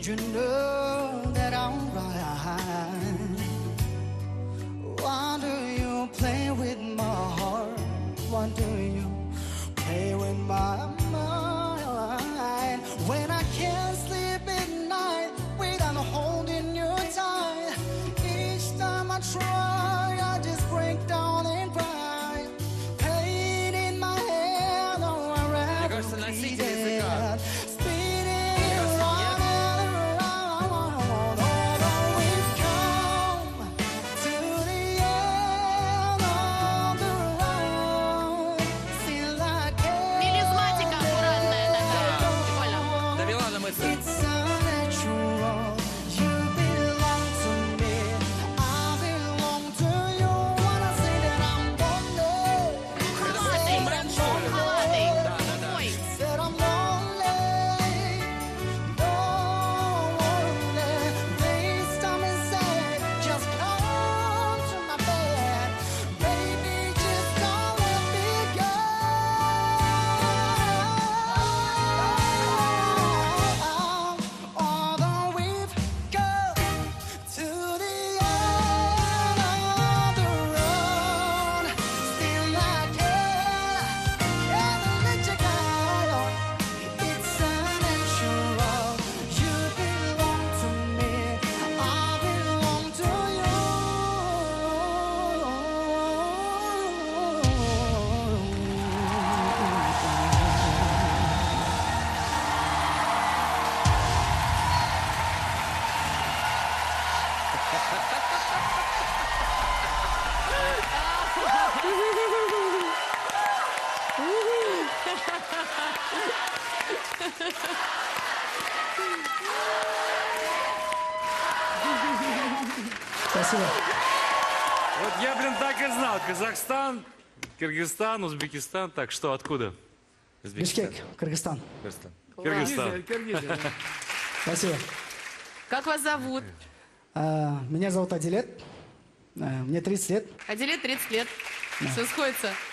Did you know that I'm right? Why do you play with my heart? Why do you play with my mind? When I can't sleep at night without holding you tight, each time I try, I just break down and cry. Pain in my head, oh, I rather bleed it. Spinning around and around, although we've come to the end of the road, still I can't. Мелизматика аккуратная такая. Прикольно. Довела на мысль. It's unnatural. You belong to me. I belong to you. Wanna say that I'm lonely. Халатый, халатый. Ой. Said I'm lonely. Lonely. Please tell me, say, just come to my bed. Baby, just don't let me go. Although we've come to the end of the road, still I can't let you go. It's unnatural. You belong to me. I belong to Спасибо. Вот я, блин, так и знал. Казахстан, Кыргызстан, Узбекистан. Так, что, откуда? Бишкек, Кыргызстан. Кыргызстан. Киргизия. Спасибо. Как вас зовут? Меня зовут Адилет. Мне 30 лет. Аделе 30 лет. Все сходится.